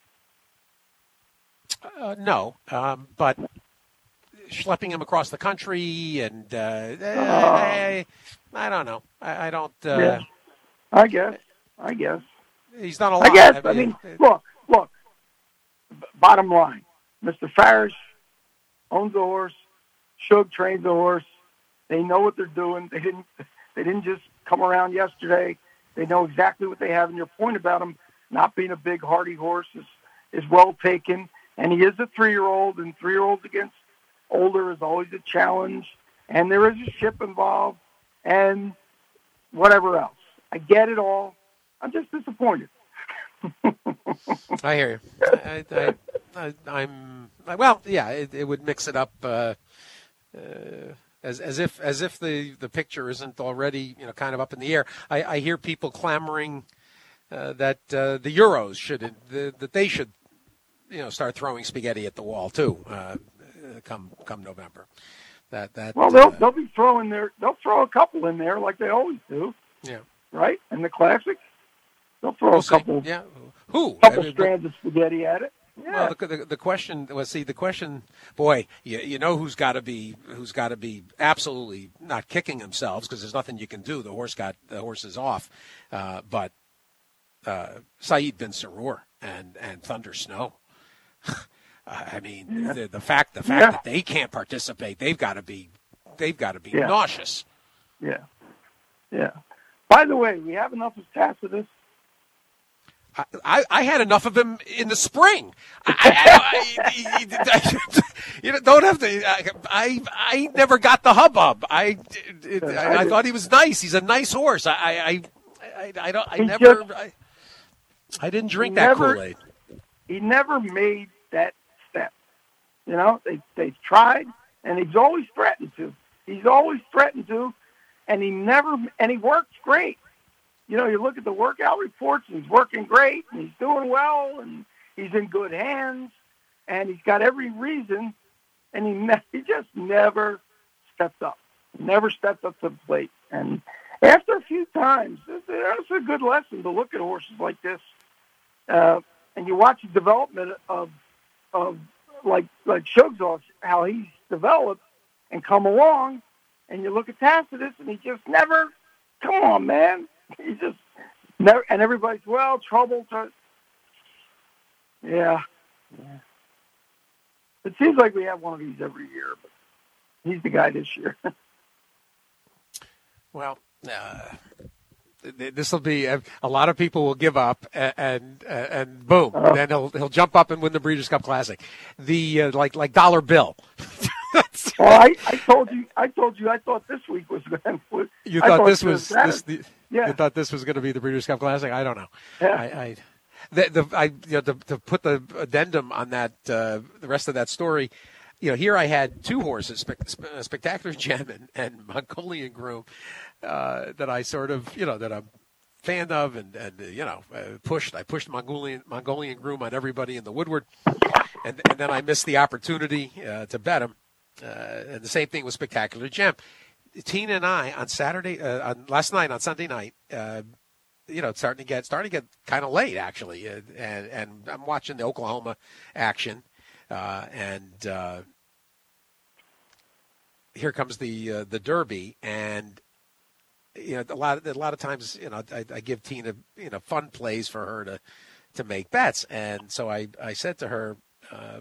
[SPEAKER 2] Uh, no, um, but schlepping him across the country and uh, uh, I, I don't know. I, I don't. Uh,
[SPEAKER 3] yeah. I guess. I guess.
[SPEAKER 2] He's done a lot.
[SPEAKER 3] I guess.
[SPEAKER 2] I mean,
[SPEAKER 3] I mean look, look. B- bottom line, Mister Farish owns the horse. Shug trains the horse. They know what they're doing. They didn't. They didn't just come around yesterday. They know exactly what they have. And your point about him not being a big, hardy horse is, is well taken. And he is a three-year-old, and three-year-olds against older is always a challenge. And there is a ship involved, and whatever else. I get it all. I'm just disappointed.
[SPEAKER 2] I hear you. I, I, I, I'm well. Yeah, it, it would mix it up uh, uh, as as if as if the, the picture isn't already, you know, kind of up in the air. I, I hear people clamoring uh, that uh, the Euros should the, that they should, you know, start throwing spaghetti at the wall too. Uh, come come November. That that
[SPEAKER 3] well, they'll
[SPEAKER 2] uh,
[SPEAKER 3] they'll be throwing their they'll throw a couple in there like they always do.
[SPEAKER 2] Yeah.
[SPEAKER 3] Right? In the Classic, they'll throw
[SPEAKER 2] we'll
[SPEAKER 3] a couple.
[SPEAKER 2] See. Yeah. Who?
[SPEAKER 3] Couple
[SPEAKER 2] I mean,
[SPEAKER 3] strands of spaghetti at it. Yeah.
[SPEAKER 2] Well, the, the, the question was, see, the question, boy, you, you know who's got to be who's got to be absolutely not kicking themselves because there's nothing you can do. The horse got the horse is off, uh, but uh, Saeed bin Sarur and and Thunder Snow. I mean,
[SPEAKER 3] yeah.
[SPEAKER 2] the, the fact the fact
[SPEAKER 3] yeah.
[SPEAKER 2] that they can't participate, they've got to be they've got to be
[SPEAKER 3] yeah.
[SPEAKER 2] nauseous.
[SPEAKER 3] Yeah, yeah. By the way, we have enough of Tacitus.
[SPEAKER 2] I, I, I had enough of him in the spring. I, I, I, I, you don't have to. I I never got the hubbub. I it, I, I thought he was nice. He's a nice horse. I I I, I don't. I
[SPEAKER 3] he
[SPEAKER 2] never.
[SPEAKER 3] Just,
[SPEAKER 2] I, I didn't drink that
[SPEAKER 3] never,
[SPEAKER 2] Kool-Aid.
[SPEAKER 3] He never made that step. You know, they they tried, and he's always threatened to. He's always threatened to, and he never. And he works great. You know, you look at the workout reports, and he's working great, and he's doing well, and he's in good hands, and he's got every reason, and he ne- he just never stepped up, never stepped up to the plate. And after a few times, it's a good lesson to look at horses like this, uh, and you watch the development of of like like Shug's, how he's developed and come along, and you look at Tacitus, and he just never, come on, man. He just never, and everybody's, well, trouble. To, yeah. yeah. It seems like we have one of these every year, but he's the guy this year.
[SPEAKER 2] Well, uh, this will be a, a lot of people will give up, and and, and boom, uh, then he'll he'll jump up and win the Breeders' Cup Classic, the uh, like like Dollar Bill.
[SPEAKER 3] Well, I, I told you, I told you, I thought this week was going to.
[SPEAKER 2] You thought, thought this was this. The,
[SPEAKER 3] yeah.
[SPEAKER 2] You thought this was going to be the Breeders' Cup Classic? I don't know.
[SPEAKER 3] Yeah.
[SPEAKER 2] I, I the, the I you know to, to put the addendum on that uh, the rest of that story. You know, here I had two horses, Spe- Spectacular Gem and, and Mongolian Groom, uh, that I sort of you know that I'm fan of and and uh, you know uh, pushed. I pushed Mongolian Mongolian Groom on everybody in the Woodward, and and then I missed the opportunity uh, to bet him. Uh, and the same thing with Spectacular Gem. Tina and I on Saturday, uh, on last night on Sunday night, uh, you know, it's starting to get starting to get kind of late actually, uh, and and I'm watching the Oklahoma action, uh, and uh, here comes the uh, the Derby, and you know a lot of, a lot of times you know I, I give Tina you know fun plays for her to to make bets, and so I I said to her. Uh,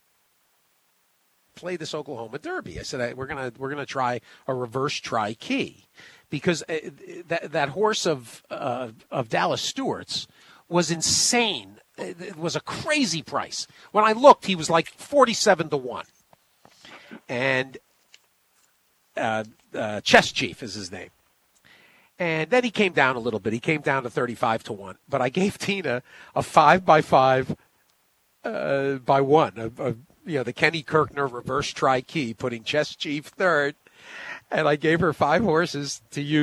[SPEAKER 2] play this Oklahoma Derby. I said we're gonna we're gonna try a reverse try key because that that horse of uh, of Dallas Stewart's was insane. It was a crazy price. When I looked, he was like forty-seven to one, and uh, uh, Chess Chief is his name. And then he came down a little bit. He came down to thirty-five to one. But I gave Tina a five by five uh, by one. A, a, you know, the Kenny Kirkner reverse try key, putting Chess Chief third. And I gave her five horses to use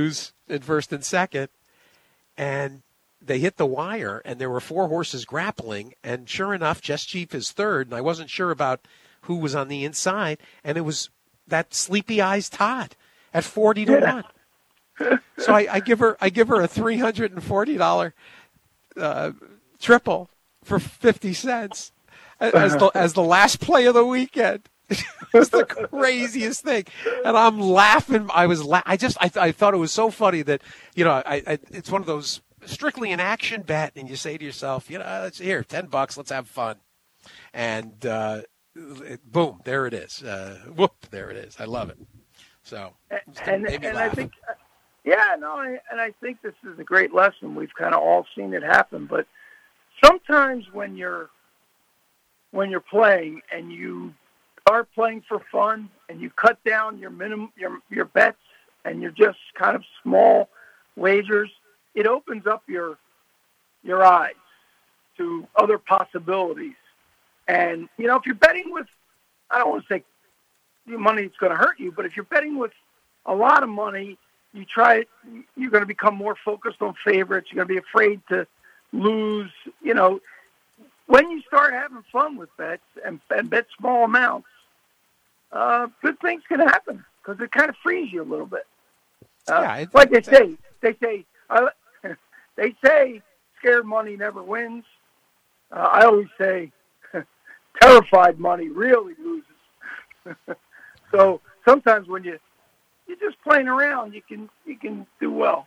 [SPEAKER 2] in first and second, and they hit the wire, and there were four horses grappling, and sure enough, Just Chief is third, and I wasn't sure about who was on the inside, and it was that Sleepy Eyes Todd at forty to one. So I, I give her I give her a three hundred and forty dollar uh, triple for fifty cents as the as the last play of the weekend. It was the craziest thing, and I'm laughing. I was la- I just I, I thought it was so funny that you know I, I it's one of those strictly an action bet, and you say to yourself, you know, let's here ten bucks, let's have fun, and uh, it, boom, there it is. Uh, whoop, there it is. I love it. So
[SPEAKER 3] and and, and I think. Yeah, no, I, and I think this is a great lesson. We've kind of all seen it happen, but sometimes when you're when you're playing and you are playing for fun and you cut down your minimum your your bets and you're just kind of small wagers, it opens up your your eyes to other possibilities. And you know, if you're betting with, I don't want to say money that's going to hurt you, but if you're betting with a lot of money, you try, you're going to become more focused on favorites. You're going to be afraid to lose. You know, when you start having fun with bets and, and bet small amounts, uh, good things can happen because it kind of frees you a little bit. Uh, yeah, it's, like they it's, say, they say, uh, they say, scared money never wins. Uh, I always say, terrified money really loses. So sometimes when you You're just playing around, you can you can do well.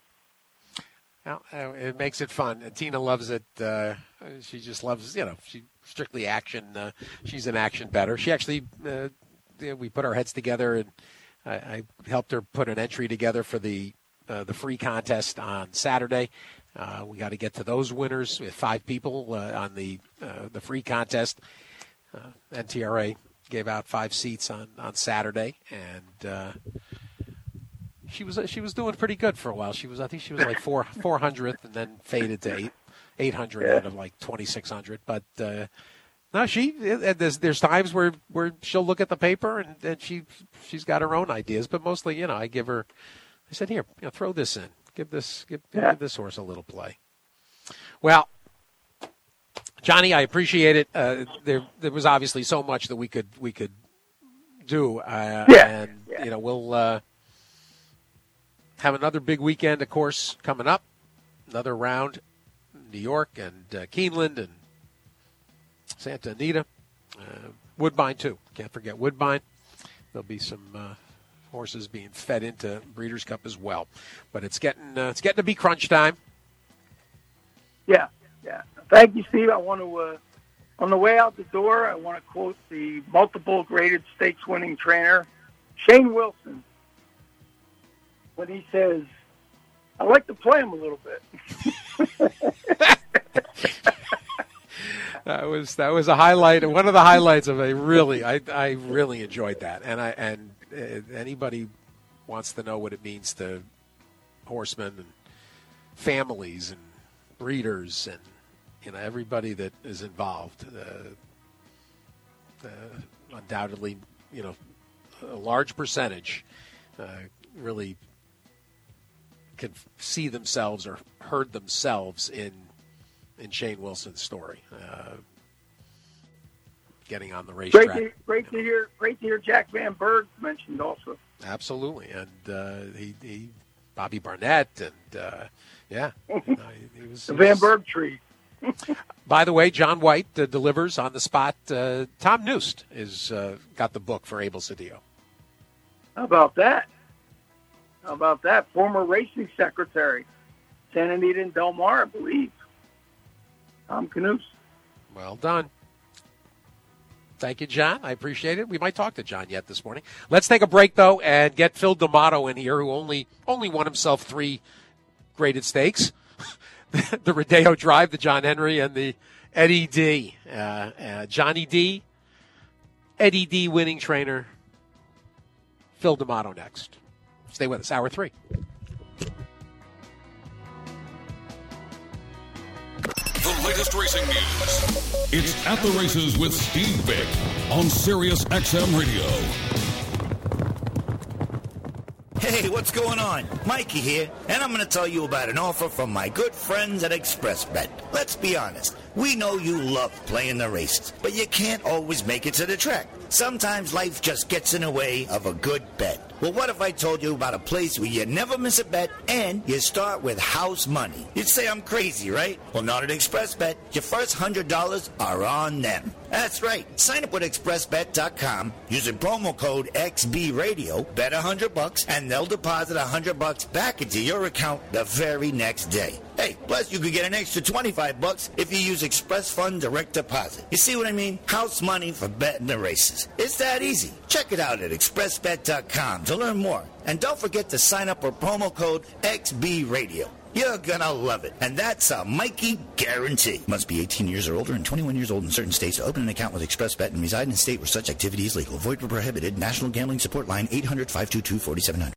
[SPEAKER 2] Well, uh, it makes it fun. And Tina loves it. Uh, she just loves, you know, she strictly action. Uh, she's an action bettor. She actually, uh, you know, we put our heads together, and I, I helped her put an entry together for the uh, the free contest on Saturday. Uh, we got to get to those winners. We have five people uh, on the uh, the free contest. Uh, N T R A gave out five seats on, on Saturday, and uh, she was she was doing pretty good for a while. She was I think she was like four four hundredth, and then faded to eight eight hundred yeah. out of like twenty six hundred. But uh, no, she there's there's times where, where she'll look at the paper and, and she she's got her own ideas. But mostly, you know, I give her. I said, here, you know, throw this in, give this give, yeah. give this horse a little play. Well, Johnny, I appreciate it. Uh, there, there was obviously so much that we could we could do, uh,
[SPEAKER 3] yeah.
[SPEAKER 2] and yeah. you know we'll uh, have another big weekend, of course, coming up. Another round, New York and uh, Keeneland and Santa Anita, uh, Woodbine too. Can't forget Woodbine. There'll be some uh, horses being fed into Breeders' Cup as well. But it's getting uh, it's getting to be crunch time.
[SPEAKER 3] Yeah. Yeah. Thank you, Steve. I want to, uh, on the way out the door, I want to quote the multiple graded stakes winning trainer, Shane Wilson, when he says, I like to play him a little bit.
[SPEAKER 2] That was that was a highlight, one of the highlights of a really I I really enjoyed that, and I and uh, anybody wants to know what it means to horsemen and families and breeders and you know everybody that is involved. Uh, uh, undoubtedly, you know, a large percentage uh, really can see themselves or heard themselves in. in Shane Wilson's story, uh, getting on the racetrack.
[SPEAKER 3] Great, to, great to hear. Great to hear Jack Van Berg mentioned also.
[SPEAKER 2] Absolutely, and uh, he, he, Bobby Barnett, and uh, yeah, uh, he was
[SPEAKER 3] the
[SPEAKER 2] he
[SPEAKER 3] Van
[SPEAKER 2] was,
[SPEAKER 3] Berg tree.
[SPEAKER 2] By the way, John White uh, delivers on the spot. Uh, Tom Nust is uh, got the book for Abel Cedillo.
[SPEAKER 3] How about that? How about that? Former racing secretary, Santa Anita and Del Mar, I believe. Tom Knust.
[SPEAKER 2] Well done. Thank you, John. I appreciate it. We might talk to John yet this morning. Let's take a break, though, and get Phil D'Amato in here, who only only won himself three graded stakes. The Rodeo Drive, the John Henry, and the Eddie D. Uh, uh, Johnny D, Eddie D winning trainer, Phil D'Amato next. Stay with us, hour three.
[SPEAKER 4] The latest racing news. It's At the Races with Steve Vick on Sirius X M Radio.
[SPEAKER 5] Hey, what's going on? Mikey here, and I'm going to tell you about an offer from my good friends at ExpressBet. Let's be honest, we know you love playing the races, but you can't always make it to the track. Sometimes life just gets in the way of a good bet. Well, what if I told you about a place where you never miss a bet and you start with house money? You'd say I'm crazy, right? Well, not at ExpressBet. Your first one hundred dollars are on them. That's right. Sign up with express bet dot com using promo code X B Radio, bet one hundred bucks, and they'll deposit one hundred bucks back into your account the very next day. Hey, plus you could get an extra twenty-five bucks if you use Express Fund Direct Deposit. You see what I mean? House money for betting the races. It's that easy. Check it out at express bet dot com to learn more. And don't forget to sign up with promo code X B Radio. You're gonna love it. And that's a Mikey guarantee. Must be eighteen years or older and twenty-one years old in certain states to open an account with ExpressBet and reside in a state where such activity is legal. Void where prohibited. National Gambling Support Line eight hundred, five two two, four seven zero zero.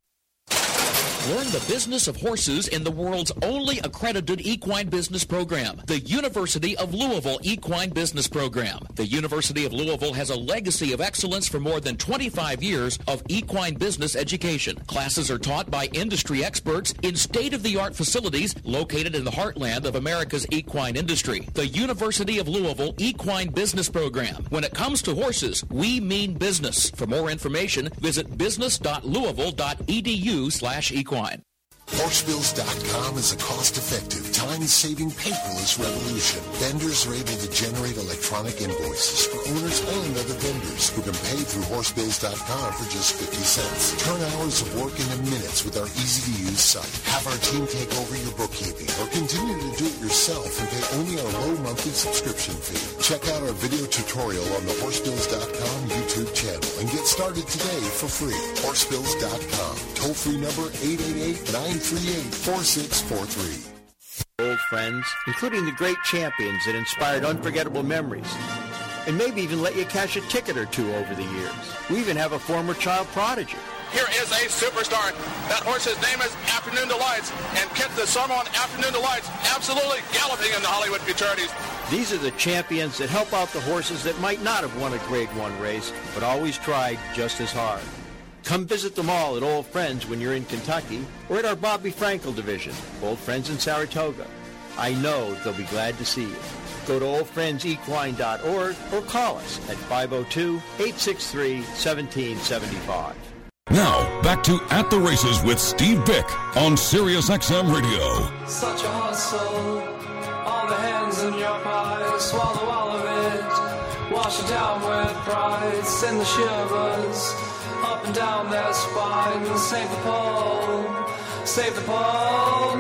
[SPEAKER 6] Learn the business of horses in the world's only accredited equine business program, the University of Louisville Equine Business Program. The University of Louisville has a legacy of excellence for more than twenty-five years of equine business education. Classes are taught by industry experts in state-of-the-art facilities located in the heartland of America's equine industry. The University of Louisville Equine Business Program. When it comes to horses, we mean business. For more information, visit business dot louisville dot e d u slash equine.
[SPEAKER 7] Horse Bills dot com is a cost-effective, time-saving paperless revolution. Vendors are able to generate electronic invoices for owners and other vendors who can pay through Horse Bills dot com for just fifty cents. Turn hours of work into minutes with our easy-to-use site. Have our team take over your bookkeeping or continue to do it yourself and pay only our low monthly subscription fee. Check out our video tutorial on the Horse Bills dot com YouTube channel and get started today for free. Horse Bills dot com. Toll-free number eight eight eight, nine three eight, four six four three.
[SPEAKER 8] Old friends, including the great champions that inspired unforgettable memories, and maybe even let you cash a ticket or two over the years. We even have a former child prodigy.
[SPEAKER 9] Here is a superstar. That horse's name is Afternoon Delights, and Kit the Summer on Afternoon Delights absolutely galloping in the Hollywood Futurities.
[SPEAKER 8] These are the champions that help out the horses that might not have won a Grade One race, but always tried just as hard. Come visit them all at Old Friends when you're in Kentucky, or at our Bobby Frankel division, Old Friends in Saratoga. I know they'll be glad to see you. Go to old friends equine dot org or call us at five oh two, eight six three, one seven seven five.
[SPEAKER 4] Now, back to At the Races with Steve Bick on Sirius X M Radio.
[SPEAKER 10] Such a hustle, all the hands in your pie, swallow all of it, wash it down with pride, send the shivers up and down their spine, save the pole, save the pole,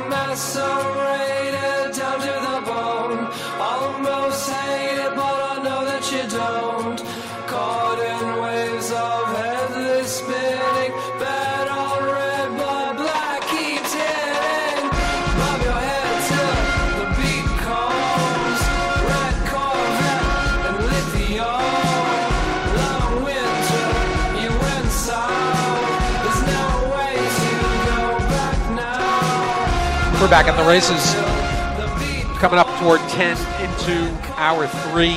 [SPEAKER 10] macerated down to the bone, almost hate it, but I know that you don't, caught in waves of headless spinning, bad on red, but black keeps hitting, bob your head till the beat comes, red Corvette and lithium, long winter, you went south, there's no way to go back now.
[SPEAKER 2] We're back at the races, coming up toward ten into hour three.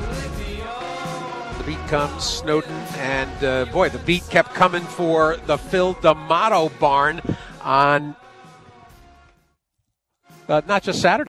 [SPEAKER 2] The beat comes, Snowden, and uh, boy, the beat kept coming for the Phil D'Amato barn on uh, not just Saturday.